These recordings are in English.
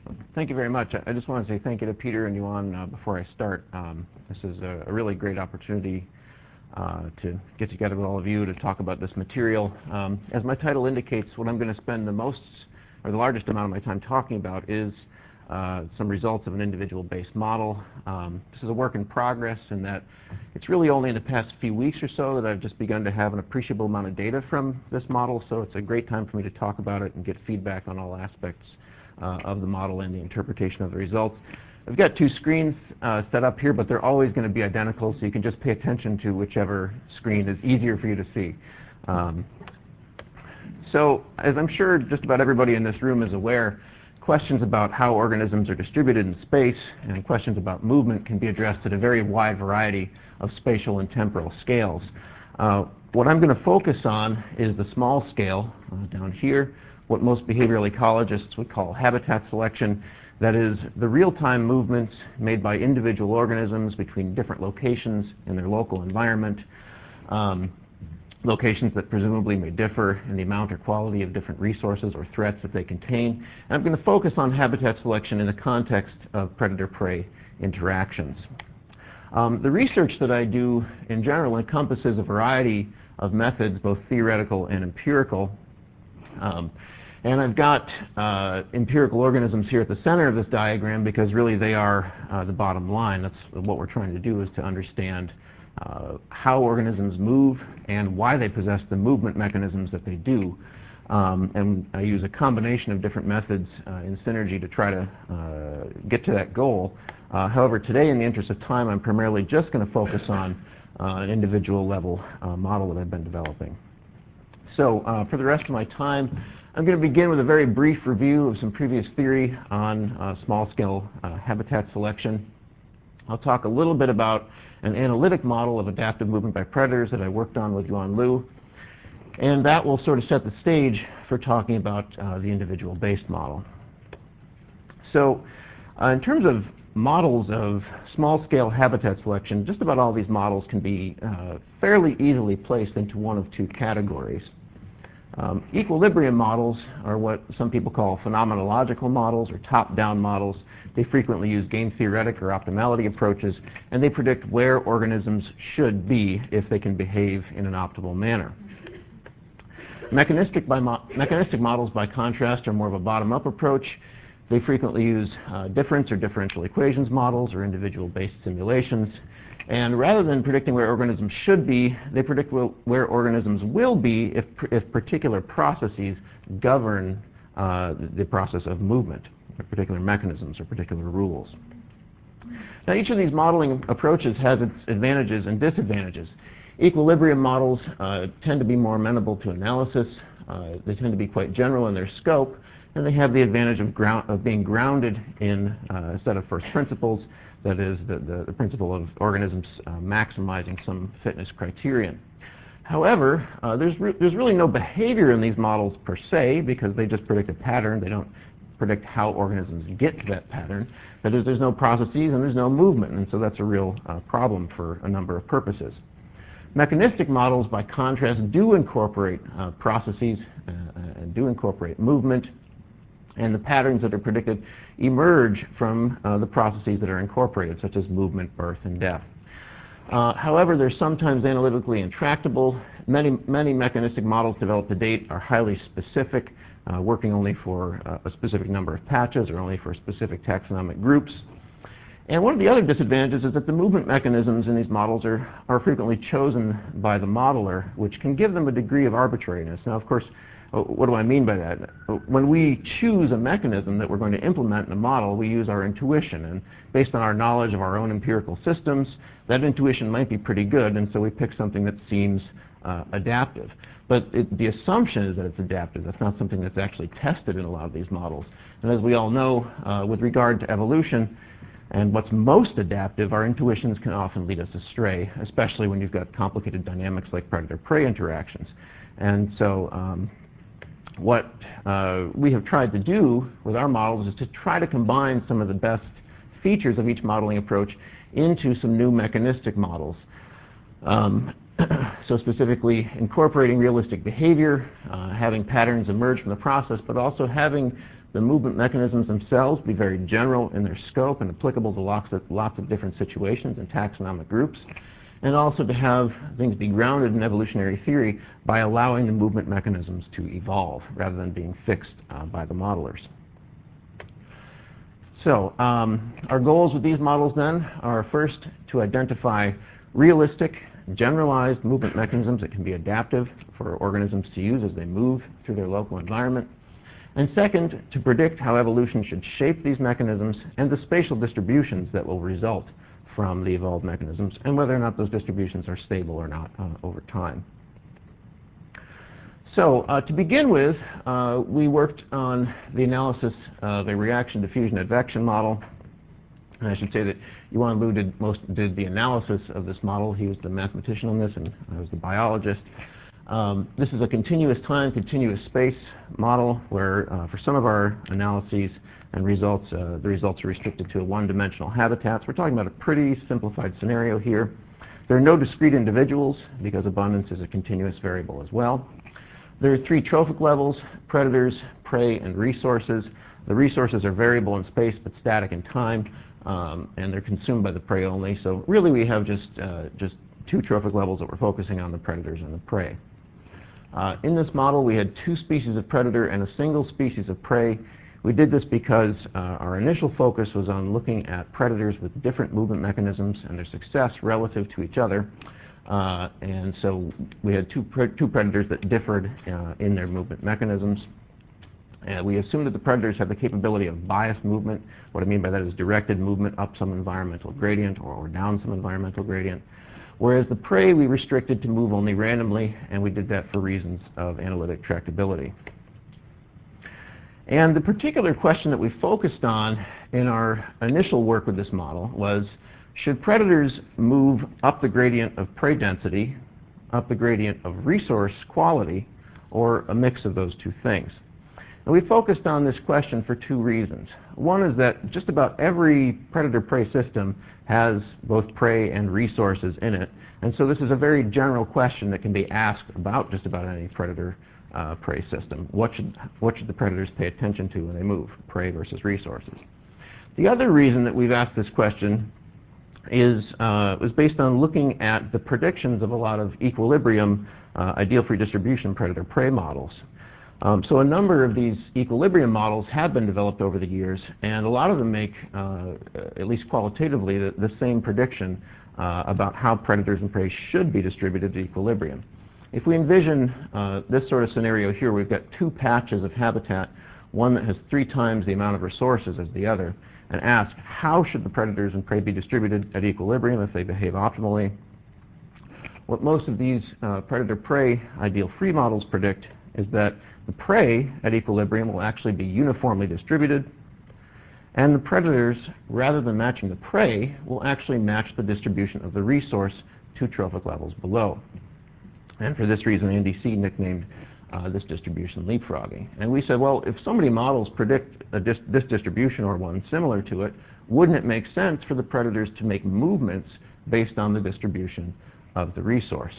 Thank you very much. I just want to say thank you to Peter and Yuan before I start. This is a really great opportunity to get together with all of you to talk about this material. As my title indicates, what I'm going to spend the largest amount of my time talking about is some results of an individual-based model. This is a work in progress in that it's really only in the past few weeks or so that I've just begun to have an appreciable amount of data from this model, so it's a great time for me to talk about it and get feedback on all aspects of the model and the interpretation of the results. I've got two screens set up here, but they're always going to be identical, so you can just pay attention to whichever screen is easier for you to see. So, as I'm sure just about everybody in this room is aware, questions about how organisms are distributed in space and questions about movement can be addressed at a very wide variety of spatial and temporal scales. What I'm going to focus on is the small scale down here, what most behavioral ecologists would call habitat selection. That is, the real-time movements made by individual organisms between different locations in their local environment, locations that presumably may differ in the amount or quality of different resources or threats that they contain. And I'm going to focus on habitat selection in the context of predator-prey interactions. The research that I do in general encompasses a variety of methods, both theoretical and empirical. And I've got empirical organisms here at the center of this diagram because really they are the bottom line. That's what we're trying to do, is to understand how organisms move and why they possess the movement mechanisms that they do. And I use a combination of different methods in synergy to try to get to that goal. However, today, in the interest of time, I'm primarily just going to focus on an individual level model that I've been developing. So for the rest of my time, I'm going to begin with a very brief review of some previous theory on small-scale habitat selection. I'll talk a little bit about an analytic model of adaptive movement by predators that I worked on with Yuan Liu, and that will sort of set the stage for talking about the individual-based model. So in terms of models of small-scale habitat selection, just about all these models can be fairly easily placed into one of two categories. Equilibrium models are what some people call phenomenological models or top-down models. They frequently use game-theoretic or optimality approaches, and they predict where organisms should be if they can behave in an optimal manner. Mechanistic models, by contrast, are more of a bottom-up approach. They frequently use difference or differential equations models or individual-based simulations. And rather than predicting where organisms should be, they predict where organisms will be if particular processes govern the process of movement, or particular mechanisms or particular rules. Now, each of these modeling approaches has its advantages and disadvantages. Equilibrium models tend to be more amenable to analysis. They tend to be quite general in their scope, and they have the advantage of being grounded in a set of first principles. That is, the principle of organisms maximizing some fitness criterion. However, there's really no behavior in these models per se, because they just predict a pattern. They don't predict how organisms get to that pattern. That is, there's no processes and there's no movement, and so that's a real problem for a number of purposes. Mechanistic models, by contrast, do incorporate processes and do incorporate movement, and the patterns that are predicted emerge from the processes that are incorporated, such as movement, birth, and death. However, they're sometimes analytically intractable. Many mechanistic models developed to date are highly specific, working only for a specific number of patches or only for specific taxonomic groups. And one of the other disadvantages is that the movement mechanisms in these models are frequently chosen by the modeler, which can give them a degree of arbitrariness. Now, of course, what do I mean by that? When we choose a mechanism that we're going to implement in a model, we use our intuition, and based on our knowledge of our own empirical systems, that intuition might be pretty good, and so we pick something that seems adaptive. But the assumption is that it's adaptive. That's not something that's actually tested in a lot of these models. And as we all know, with regard to evolution and what's most adaptive, our intuitions can often lead us astray, especially when you've got complicated dynamics like predator-prey interactions. And so what we have tried to do with our models is to try to combine some of the best features of each modeling approach into some new mechanistic models. So specifically incorporating realistic behavior, having patterns emerge from the process, but also having the movement mechanisms themselves be very general in their scope and applicable to lots of different situations and taxonomic groups, and also to have things be grounded in evolutionary theory by allowing the movement mechanisms to evolve rather than being fixed by the modelers. So our goals with these models then are first to identify realistic, generalized movement mechanisms that can be adaptive for organisms to use as they move through their local environment. And second, to predict how evolution should shape these mechanisms and the spatial distributions that will result from the evolved mechanisms, and whether or not those distributions are stable or not over time. So to begin with, we worked on the analysis of a reaction diffusion advection model. And I should say that Yuan Liu did the analysis of this model. He was the mathematician on this, and I was the biologist. This is a continuous time, continuous space model where for some of our analyses and results, the results are restricted to one-dimensional habitats. We're talking about a pretty simplified scenario here. There are no discrete individuals because abundance is a continuous variable as well. There are three trophic levels: predators, prey, and resources. The resources are variable in space but static in time, and they're consumed by the prey only. So really we have just two trophic levels that we're focusing on, the predators and the prey. In this model we had two species of predator and a single species of prey. We did this because our initial focus was on looking at predators with different movement mechanisms and their success relative to each other. And so we had two predators that differed in their movement mechanisms. We assumed that the predators have the capability of biased movement. What I mean by that is directed movement up some environmental gradient or down some environmental gradient. Whereas the prey we restricted to move only randomly, and we did that for reasons of analytic tractability. And the particular question that we focused on in our initial work with this model was, should predators move up the gradient of prey density, up the gradient of resource quality, or a mix of those two things? And we focused on this question for two reasons. One is that just about every predator-prey system has both prey and resources in it, and so this is a very general question that can be asked about just about any predator-prey system. What should the predators pay attention to when they move, prey versus resources? The other reason that we've asked this question was based on looking at the predictions of a lot of equilibrium ideal free distribution predator-prey models. So a number of these equilibrium models have been developed over the years, and a lot of them make, at least qualitatively, the same prediction about how predators and prey should be distributed to equilibrium. If we envision this sort of scenario here, we've got two patches of habitat, one that has 3 times the amount of resources as the other, and ask how should the predators and prey be distributed at equilibrium if they behave optimally. What most of these predator-prey ideal free models predict is that the prey at equilibrium will actually be uniformly distributed, and the predators, rather than matching the prey, will actually match the distribution of the resource 2 trophic levels below. And for this reason, NDC nicknamed this distribution leapfrogging. And we said, well, if so many models predict this distribution or one similar to it, wouldn't it make sense for the predators to make movements based on the distribution of the resource?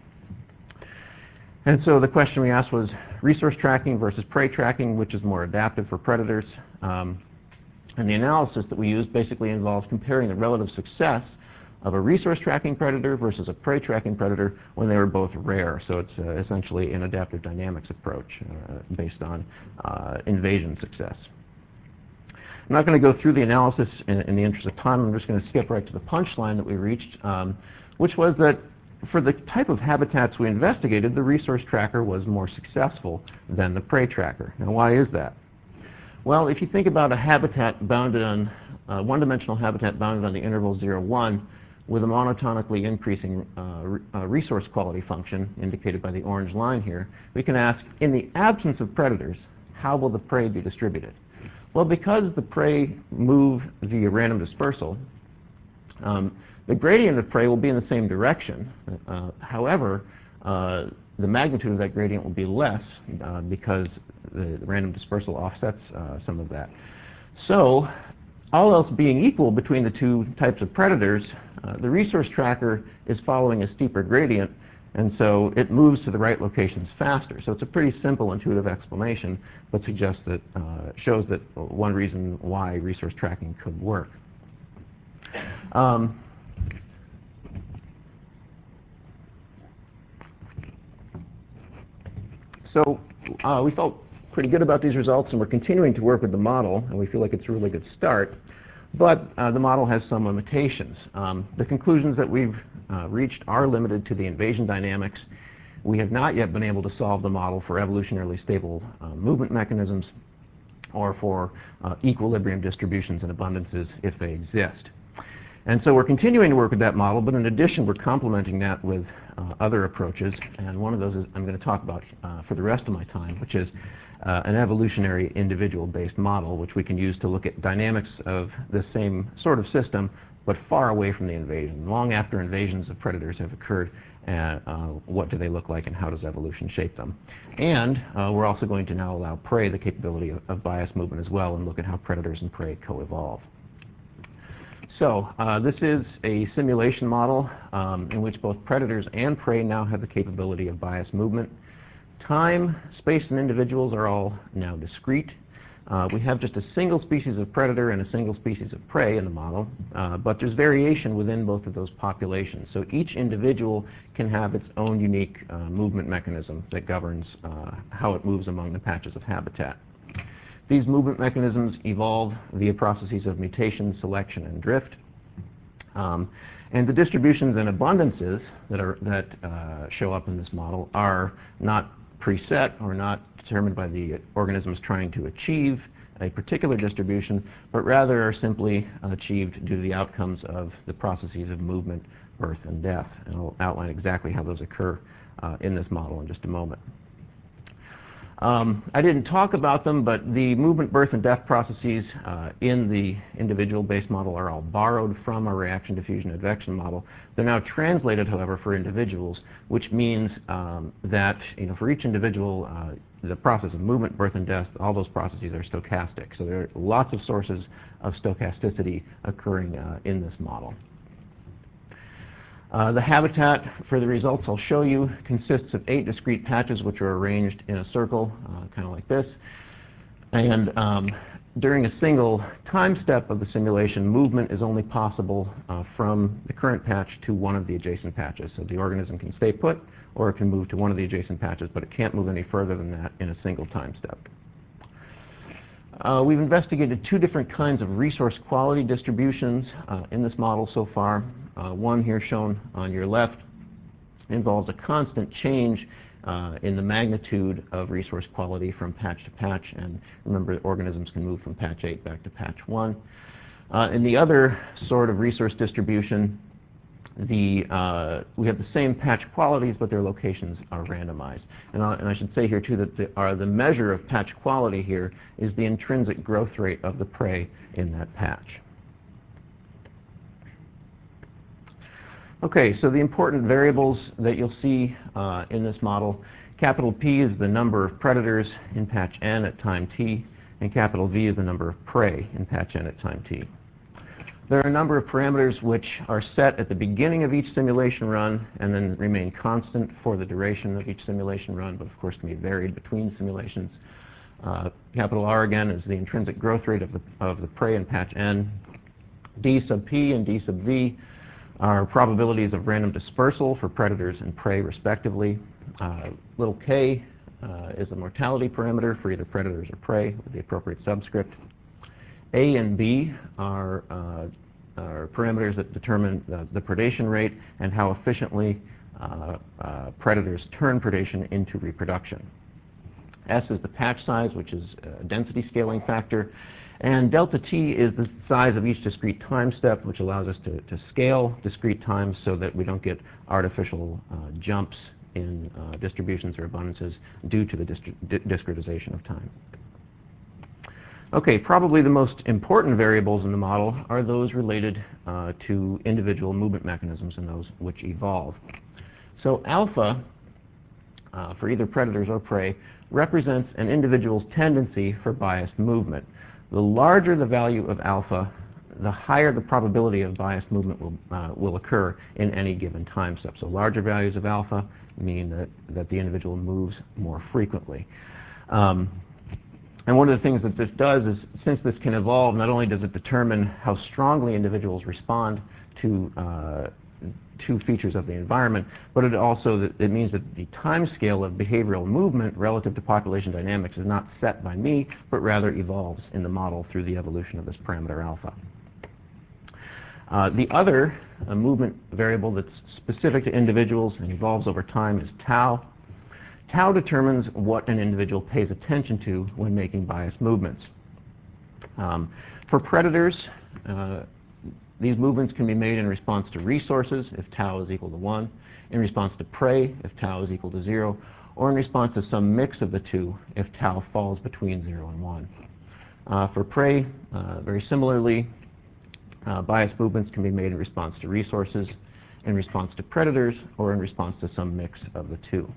And so the question we asked was resource tracking versus prey tracking, which is more adaptive for predators? And the analysis that we used basically involves comparing the relative success of a resource tracking predator versus a prey tracking predator when they were both rare. So it's essentially an adaptive dynamics approach based on invasion success. I'm not going to go through the analysis in the interest of time. I'm just going to skip right to the punchline that we reached, which was that for the type of habitats we investigated, the resource tracker was more successful than the prey tracker. Now, why is that? Well, if you think about a habitat bounded on, one-dimensional habitat bounded on the interval 0, 1, with a monotonically increasing resource quality function indicated by the orange line here, we can ask, in the absence of predators, how will the prey be distributed? Well, because the prey move via random dispersal, the gradient of prey will be in the same direction. However, the magnitude of that gradient will be less because the random dispersal offsets some of that. So, all else being equal between the two types of predators, the resource tracker is following a steeper gradient, And so it moves to the right locations faster. So it's a pretty simple, intuitive explanation, but suggests that, shows that one reason why resource tracking could work. So we felt pretty good about these results, and we're continuing to work with the model, and we feel like it's a really good start. But the model has some limitations. The conclusions that we've reached are limited to the invasion dynamics. We have not yet been able to solve the model for evolutionarily stable movement mechanisms or for equilibrium distributions and abundances if they exist. And so we're continuing to work with that model, but in addition, we're complementing that with other approaches. And one of those is I'm going to talk about for the rest of my time, which is an evolutionary individual-based model, which we can use to look at dynamics of the same sort of system, but far away from the invasion. Long after invasions of predators have occurred, what do they look like and how does evolution shape them? And we're also going to now allow prey the capability of biased movement as well and look at how predators and prey co-evolve. So this is a simulation model in which both predators and prey now have the capability of biased movement. Time, space, and individuals are all now discrete. We have just a single species of predator and a single species of prey in the model, but there's variation within both of those populations. So each individual can have its own unique movement mechanism that governs how it moves among the patches of habitat. These movement mechanisms evolve via processes of mutation, selection, and drift. And the distributions and abundances that show up in this model are not preset or not determined by the organisms trying to achieve a particular distribution, but rather are simply achieved due to the outcomes of the processes of movement, birth, and death. And I'll outline exactly how those occur in this model in just a moment. I didn't talk about them, but the movement, birth, and death processes in the individual-based model are all borrowed from our reaction, diffusion, advection model. They're now translated, however, for individuals, which means that for each individual, the process of movement, birth, and death, all those processes are stochastic. So there are lots of sources of stochasticity occurring in this model. The habitat for the results I'll show you consists of 8 discrete patches which are arranged in a circle, kind of like this. And during a single time step of the simulation, movement is only possible from the current patch to one of the adjacent patches. So the organism can stay put, or it can move to one of the adjacent patches, but it can't move any further than that in a single time step. We've investigated 2 different kinds of resource quality distributions in this model so far. One here shown on your left involves a constant change in the magnitude of resource quality from patch to patch, and remember, organisms can move from patch 8 back to patch 1. In the other sort of resource distribution, we have the same patch qualities, but their locations are randomized. And I should say here, too, that the measure of patch quality here is the intrinsic growth rate of the prey in that patch. Okay, so the important variables that you'll see in this model, capital P is the number of predators in patch N at time t, and capital V is the number of prey in patch N at time t. There are a number of parameters which are set at the beginning of each simulation run and then remain constant for the duration of each simulation run, but of course can be varied between simulations. Capital R, again, is the intrinsic growth rate of the prey in patch N. D sub P and D sub V are probabilities of random dispersal for predators and prey, respectively. Little k is the mortality parameter for either predators or prey with the appropriate subscript. A and B are parameters that determine the predation rate and how efficiently predators turn predation into reproduction. S is the patch size, which is a density scaling factor. And delta t is the size of each discrete time step, which allows us to scale discrete times so that we don't get artificial jumps in distributions or abundances due to the discretization of time. Okay, probably the most important variables in the model are those related to individual movement mechanisms and those which evolve. So alpha, for either predators or prey, represents an individual's tendency for biased movement. The larger the value of alpha, the higher the probability of biased movement will occur in any given time step. So larger values of alpha mean that the individual moves more frequently. And one of the things that this does is, since this can evolve, not only does it determine how strongly individuals respond to features of the environment, but it means that the time scale of behavioral movement relative to population dynamics is not set by me, but rather evolves in the model through the evolution of this parameter alpha. The other movement variable that's specific to individuals and evolves over time is tau. Tau determines what an individual pays attention to when making biased movements. For predators, these movements can be made in response to resources, if tau is equal to 1, in response to prey, if tau is equal to 0, or in response to some mix of the two, if tau falls between 0 and 1. For prey, very similarly, biased movements can be made in response to resources, in response to predators, or in response to some mix of the two.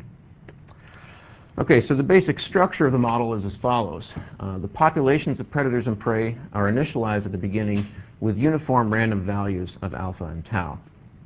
Okay, so the basic structure of the model is as follows. The populations of predators and prey are initialized at the beginning with uniform random values of alpha and tau.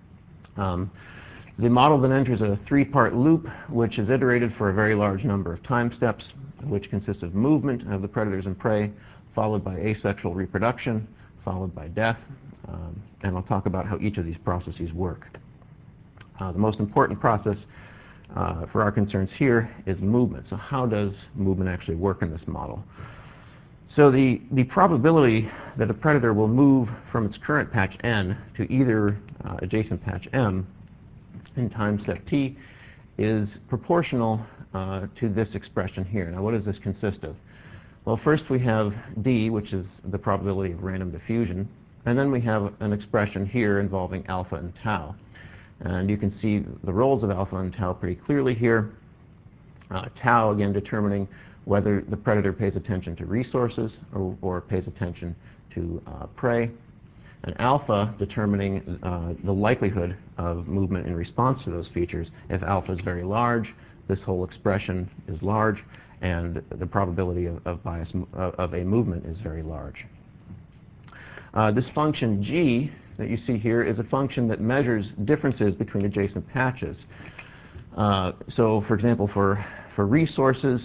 The model then enters a three-part loop, which is iterated for a very large number of time steps, which consists of movement of the predators and prey, followed by asexual reproduction, followed by death, and I'll talk about how each of these processes work. The most important process for our concerns here is movement. So how does movement actually work in this model? So the probability that a predator will move from its current patch N to either adjacent patch M in time step T is proportional to this expression here. Now, what does this consist of? Well, first we have D, which is the probability of random diffusion, and then we have an expression here involving alpha and tau. And you can see the roles of alpha and tau pretty clearly here. Tau, again, determining whether the predator pays attention to resources or pays attention to prey. And alpha determining the likelihood of movement in response to those features. If alpha is very large, this whole expression is large, and the probability of bias of a movement is very large. This function G that you see here is a function that measures differences between adjacent patches. So, for example, for resources,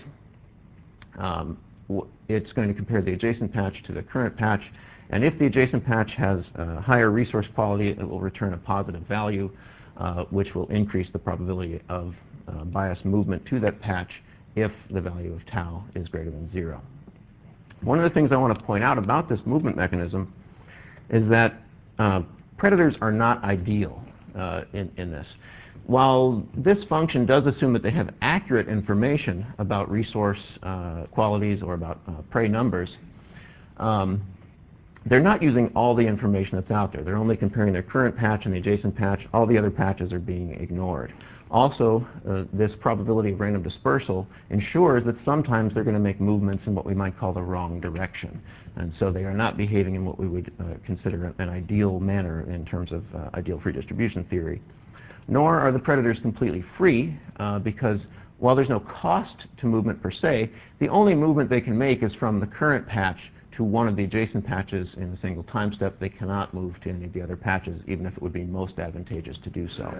it's going to compare the adjacent patch to the current patch, and if the adjacent patch has higher resource quality, it will return a positive value, which will increase the probability of biased movement to that patch if the value of tau is greater than 0. One of the things I want to point out about this movement mechanism is that predators are not ideal in this. While this function does assume that they have accurate information about resource qualities or about prey numbers, they're not using all the information that's out there. They're only comparing their current patch and the adjacent patch. All the other patches are being ignored. Also, this probability of random dispersal ensures that sometimes they're going to make movements in what we might call the wrong direction. And so they are not behaving in what we would consider an ideal manner in terms of ideal free distribution theory. Nor are the predators completely free, because while there's no cost to movement per se, the only movement they can make is from the current patch to one of the adjacent patches in a single time step. They cannot move to any of the other patches, even if it would be most advantageous to do so.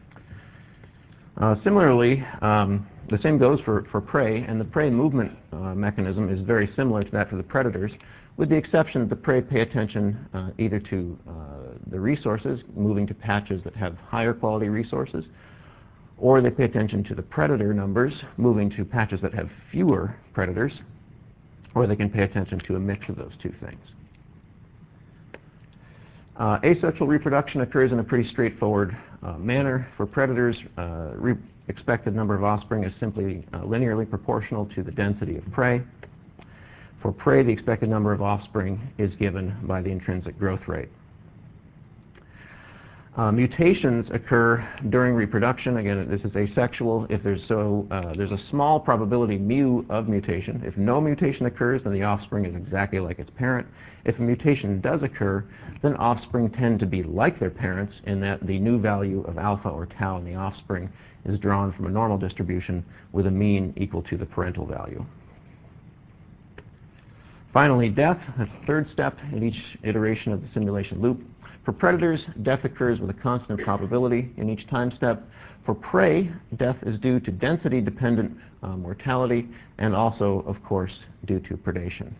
Similarly, the same goes for prey, and the prey movement mechanism is very similar to that for the predators, with the exception that the prey pay attention either to the resources, moving to patches that have higher quality resources, or they pay attention to the predator numbers, moving to patches that have fewer predators, or they can pay attention to a mix of those two things. Asexual reproduction occurs in a pretty straightforward manner. For predators, expected number of offspring is simply linearly proportional to the density of prey. For prey, the expected number of offspring is given by the intrinsic growth rate. Mutations occur during reproduction. Again, this is asexual. If there's a small probability mu of mutation. If no mutation occurs, then the offspring is exactly like its parent. If a mutation does occur, then offspring tend to be like their parents in that the new value of alpha or tau in the offspring is drawn from a normal distribution with a mean equal to the parental value. Finally, death, that's the third step in each iteration of the simulation loop. For predators, death occurs with a constant probability in each time step. For prey, death is due to density-dependent mortality and also, of course, due to predation.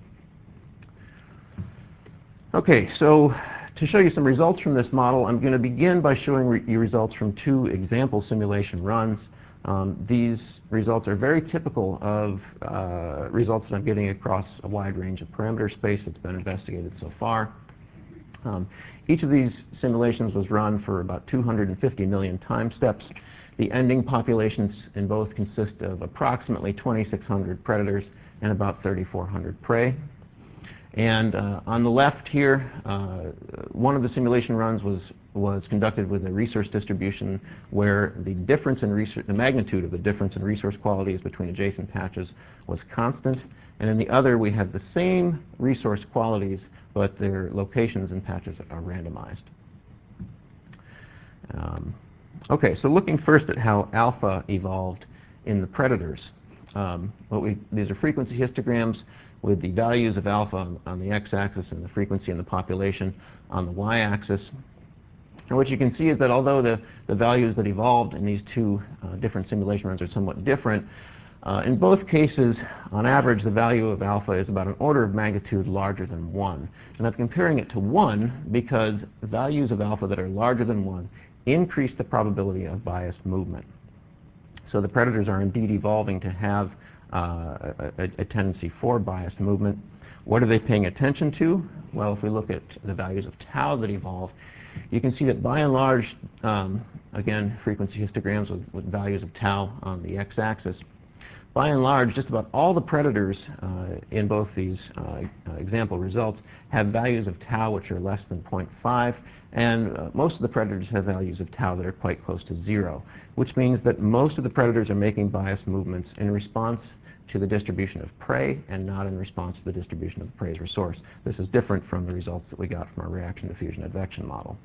Okay, so to show you some results from this model, I'm going to begin by showing you results from two example simulation runs. These results are very typical of results that I'm getting across a wide range of parameter space that's been investigated so far. Each of these simulations was run for about 250 million time steps. The ending populations in both consist of approximately 2,600 predators and about 3,400 prey. And on the left here, one of the simulation runs was conducted with a resource distribution where the magnitude of the difference in resource qualities between adjacent patches was constant. And in the other, we have the same resource qualities, but their locations in patches are randomized. Okay, so looking first at how alpha evolved in the predators. These are frequency histograms with the values of alpha on the x-axis and the frequency in the population on the y-axis. And what you can see is that although the values that evolved in these two different simulation runs are somewhat different, in both cases, on average, the value of alpha is about an order of magnitude larger than 1. And I'm comparing it to 1 because values of alpha that are larger than 1 increase the probability of biased movement. So the predators are indeed evolving to have a tendency for biased movement. What are they paying attention to? Well, if we look at the values of tau that evolve, you can see that by and large, again, frequency histograms with values of tau on the x-axis, by and large, just about all the predators in both these example results have values of tau which are less than 0.5, and most of the predators have values of tau that are quite close to 0, which means that most of the predators are making biased movements in response to the distribution of prey and not in response to the distribution of the prey's resource. This is different from the results that we got from our reaction diffusion advection model.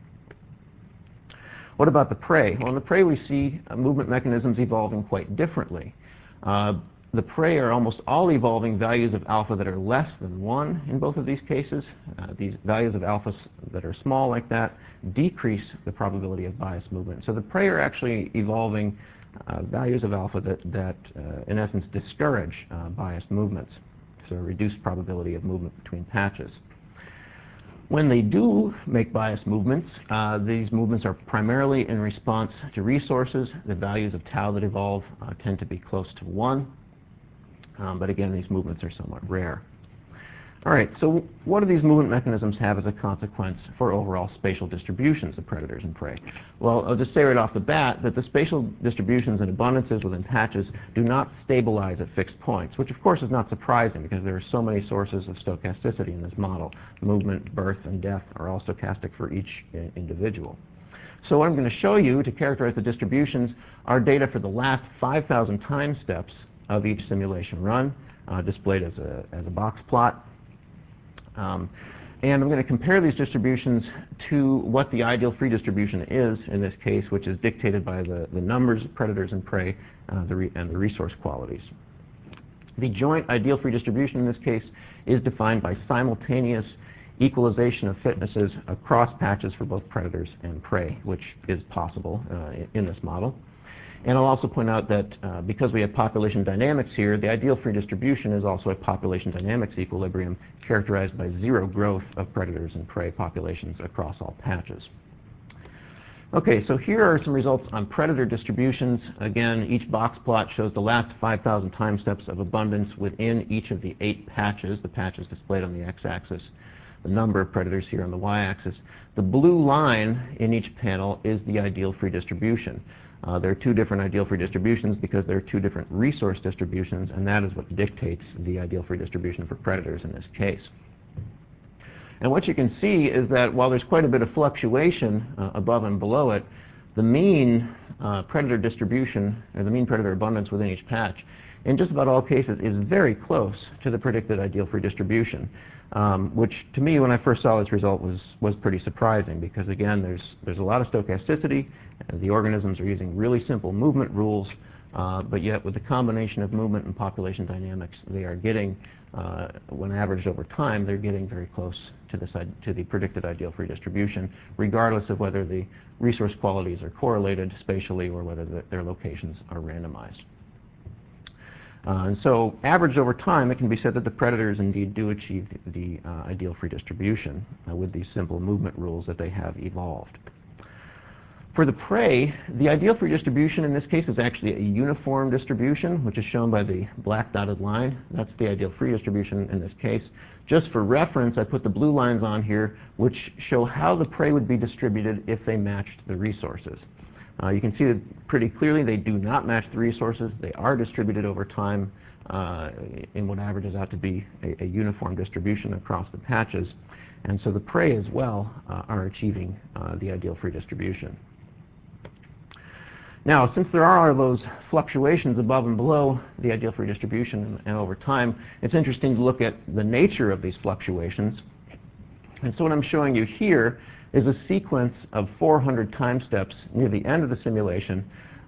What about the prey? Well, in the prey we see movement mechanisms evolving quite differently. The prey are almost all evolving values of alpha that are less than 1 in both of these cases. These values of alpha that are small like that decrease the probability of biased movement. So the prey are actually evolving values of alpha that in essence, discourage biased movements, so a reduced probability of movement between patches. When they do make biased movements, these movements are primarily in response to resources. The values of tau that evolve tend to be close to 1. But again, these movements are somewhat rare. All right, so what do these movement mechanisms have as a consequence for overall spatial distributions of predators and prey? Well, I'll just say right off the bat that the spatial distributions and abundances within patches do not stabilize at fixed points, which of course is not surprising because there are so many sources of stochasticity in this model. Movement, birth, and death are all stochastic for each individual. So what I'm going to show you to characterize the distributions are data for the last 5,000 time steps of each simulation run, displayed as a box plot. And I'm going to compare these distributions to what the ideal free distribution is in this case, which is dictated by the numbers of predators and prey and the resource qualities. The joint ideal free distribution in this case is defined by simultaneous equalization of fitnesses across patches for both predators and prey, which is possible in this model. And I'll also point out that because we have population dynamics here, the ideal free distribution is also a population dynamics equilibrium characterized by zero growth of predators and prey populations across all patches. Okay, so here are some results on predator distributions. Again, each box plot shows the last 5,000 time steps of abundance within each of the 8 patches, the patches displayed on the x-axis, the number of predators here on the y-axis. The blue line in each panel is the ideal free distribution. There are 2 different ideal free distributions because there are 2 different resource distributions, and that is what dictates the ideal free distribution for predators in this case. And what you can see is that while there's quite a bit of fluctuation above and below it, the mean predator distribution, or the mean predator abundance within each patch, in just about all cases is very close to the predicted ideal free distribution, which to me, when I first saw this result, was pretty surprising because, again, there's a lot of stochasticity, and the organisms are using really simple movement rules, but yet with the combination of movement and population dynamics, they are getting when averaged over time, they're getting very close to the predicted ideal free distribution, regardless of whether the resource qualities are correlated spatially or whether their locations are randomized. And so averaged over time, it can be said that the predators indeed do achieve the ideal free distribution with these simple movement rules that they have evolved. For the prey, the ideal free distribution in this case is actually a uniform distribution, which is shown by the black dotted line. That's the ideal free distribution in this case. Just for reference, I put the blue lines on here, which show how the prey would be distributed if they matched the resources. You can see that pretty clearly they do not match the resources. They are distributed over time in what averages out to be a uniform distribution across the patches. And so the prey as well are achieving the ideal free distribution. Now, since there are those fluctuations above and below the ideal free distribution and over time, it's interesting to look at the nature of these fluctuations. And so what I'm showing you here is a sequence of 400 time steps near the end of the simulation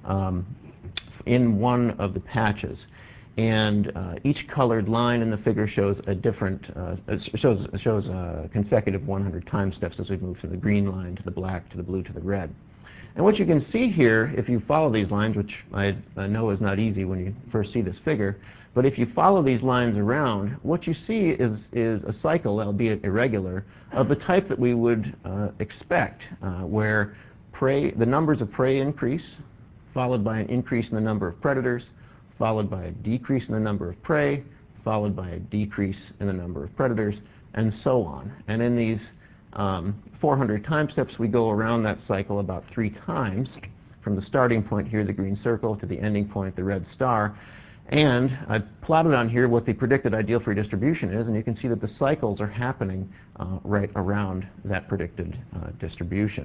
in one of the patches. And each colored line in the figure shows a different, shows a consecutive 100 time steps as we move from the green line to the black to the blue to the red. And what you can see here, if you follow these lines, which I know is not easy when you first see this figure, but if you follow these lines around, what you see is a cycle, albeit irregular, of the type that we would expect, where the numbers of prey increase, followed by an increase in the number of predators, followed by a decrease in the number of prey, followed by a decrease in the number of predators, and so on. And in these 400 time steps, we go around that cycle about 3 times, from the starting point here, the green circle, to the ending point, the red star. And I plotted on here what the predicted ideal free distribution is, and you can see that the cycles are happening right around that predicted distribution.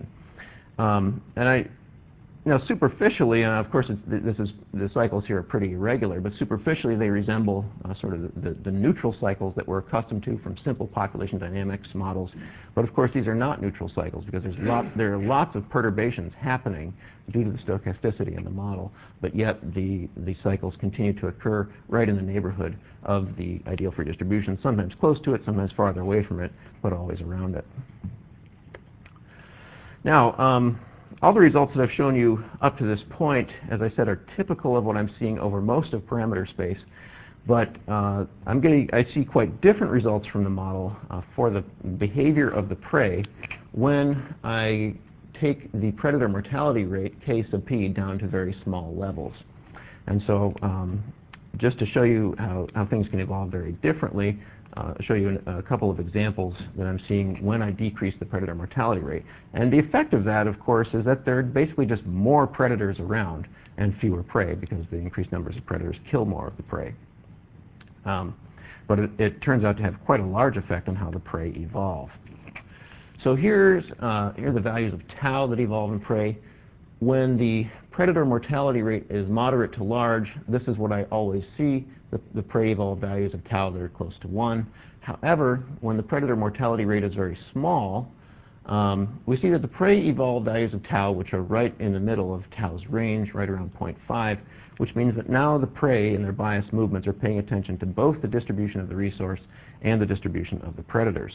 Now, superficially, of course, the cycles here are pretty irregular, but superficially they resemble sort of the neutral cycles that we're accustomed to from simple population dynamics models. But of course, these are not neutral cycles because there are lots of perturbations happening due to the stochasticity in the model, but yet the cycles continue to occur right in the neighborhood of the ideal free distribution, sometimes close to it, sometimes farther away from it, but always around it. Now, all the results that I've shown you up to this point, as I said, are typical of what I'm seeing over most of parameter space, but I see quite different results from the model for the behavior of the prey when I take the predator mortality rate, K sub p, down to very small levels. And so just to show you how things can evolve very differently, I'll show you a couple of examples that I'm seeing when I decrease the predator mortality rate. And the effect of that, of course, is that there are basically just more predators around and fewer prey, because the increased numbers of predators kill more of the prey. But it turns out to have quite a large effect on how the prey evolve. So here are the values of tau that evolve in prey. When the predator mortality rate is moderate to large, this is what I always see. The prey evolve values of tau that are close to 1. However, when the predator mortality rate is very small, we see that the prey evolve values of tau which are right in the middle of tau's range, right around 0.5, which means that now the prey in their biased movements are paying attention to both the distribution of the resource and the distribution of the predators.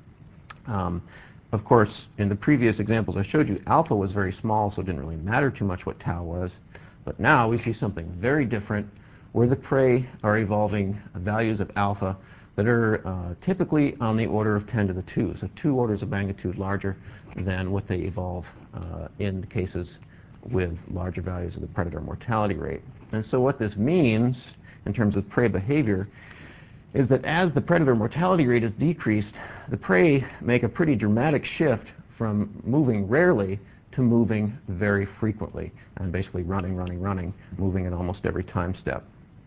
Of course, in the previous examples I showed you, alpha was very small, so it didn't really matter too much what tau was. But now we see something very different, where the prey are evolving values of alpha that are typically on the order of 10 to the 2, so 2 orders of magnitude larger than what they evolve in cases with larger values of the predator mortality rate. And so what this means in terms of prey behavior is that as the predator mortality rate is decreased, the prey make a pretty dramatic shift from moving rarely to moving very frequently, and basically running, moving at almost every time step.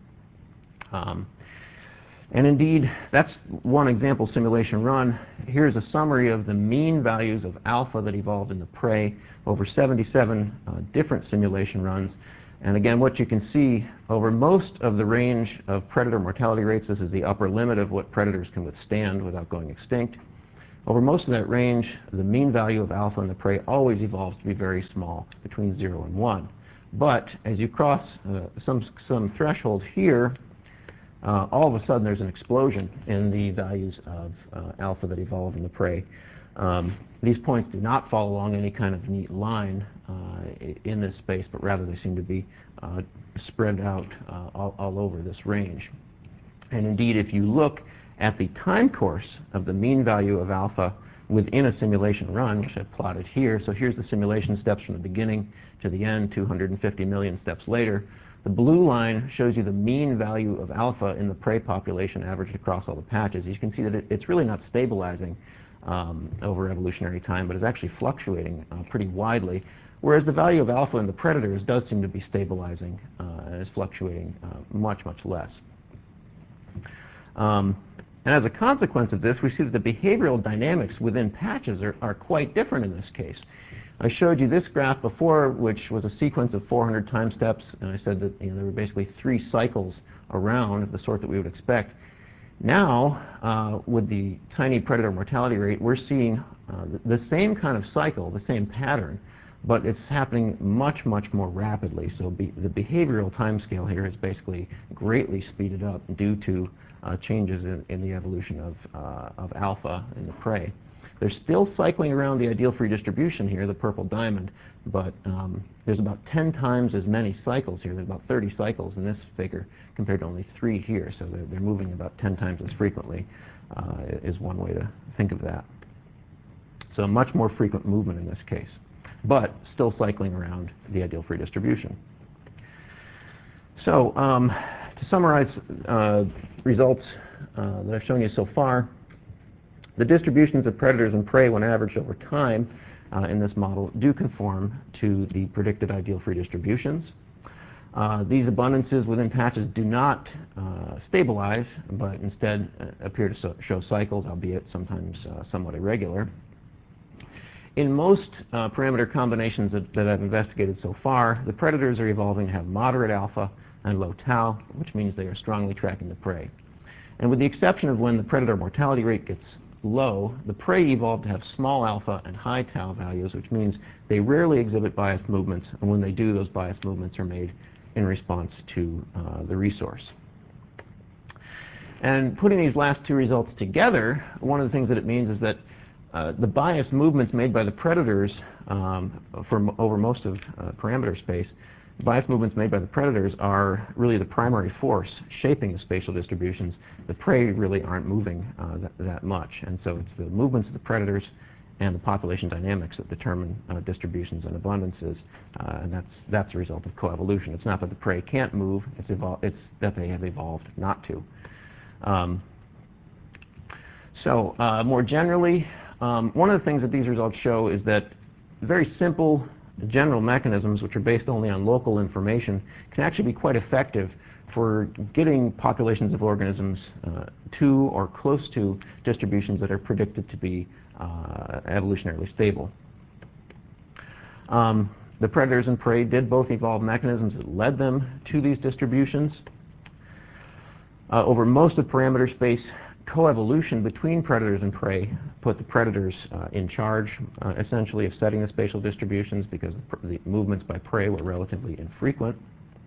And indeed, that's one example simulation run. Here's a summary of the mean values of alpha that evolved in the prey over 77 different simulation runs. And again, what you can see over most of the range of predator mortality rates, this is the upper limit of what predators can withstand without going extinct. Over most of that range, the mean value of alpha in the prey always evolves to be very small, between 0 and 1. But as you cross some threshold here, all of a sudden there's an explosion in the values of alpha that evolve in the prey. These points do not follow along any kind of neat line in this space, but rather they seem to be spread out all over this range. And indeed, if you look at the time course of the mean value of alpha within a simulation run, which I've plotted here, so here's the simulation steps from the beginning to the end, 250 million steps later. The blue line shows you the mean value of alpha in the prey population averaged across all the patches. You can see that it's really not stabilizing over evolutionary time, but is actually fluctuating pretty widely, whereas the value of alpha in the predators does seem to be stabilizing and is fluctuating much, much less. And as a consequence of this, we see that the behavioral dynamics within patches are quite different in this case. I showed you this graph before, which was a sequence of 400 time steps, and I said that there were basically 3 cycles around of the sort that we would expect. Now, with the tiny predator mortality rate, we're seeing the same kind of cycle, the same pattern, but it's happening much, much more rapidly. So the behavioral timescale here is basically greatly speeded up due to changes in the evolution of alpha in the prey. They're still cycling around the ideal free distribution here, the purple diamond, but there's about 10 times as many cycles here. There's about 30 cycles in this figure compared to only 3 here, so they're moving about 10 times as frequently is one way to think of that. So much more frequent movement in this case, but still cycling around the ideal free distribution. So to summarize results that I've shown you so far, the distributions of predators and prey when averaged over time in this model do conform to the predicted ideal free distributions. These abundances within patches do not stabilize, but instead appear to show cycles, albeit sometimes somewhat irregular. In most parameter combinations that I've investigated so far, the predators are evolving to have moderate alpha and low tau, which means they are strongly tracking the prey. And with the exception of when the predator mortality rate gets low, the prey evolved to have small alpha and high tau values, which means they rarely exhibit biased movements, and when they do, those biased movements are made in response to the resource. And putting these last 2 results together, one of the things that it means is that the biased movements made by the predators over most of parameter space, biased movements made by the predators are really the primary force shaping the spatial distributions. The prey really aren't moving that much, and so it's the movements of the predators and the population dynamics that determine distributions and abundances, and that's a result of coevolution. It's not that the prey can't move, it's that they have evolved not to. More generally, one of the things that these results show is that very simple general mechanisms, which are based only on local information, can actually be quite effective for getting populations of organisms to or close to distributions that are predicted to be evolutionarily stable. The predators and prey did both evolve mechanisms that led them to these distributions. Over most of parameter space, coevolution between predators and prey put the predators in charge, essentially, of setting the spatial distributions because the movements by prey were relatively infrequent.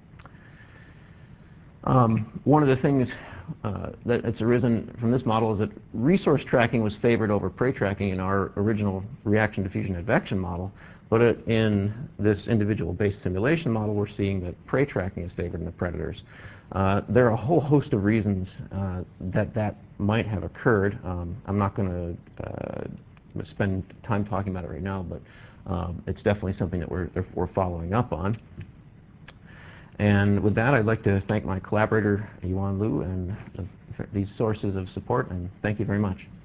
One of the things that's arisen from this model is that resource tracking was favored over prey tracking in our original reaction diffusion advection model, but in this individual-based simulation model, we're seeing that prey tracking is favored in the predators. There are a whole host of reasons that might have occurred. I'm not going to spend time talking about it right now, but it's definitely something that we're following up on. And with that, I'd like to thank my collaborator, Yuan Liu, and these sources of support, and thank you very much.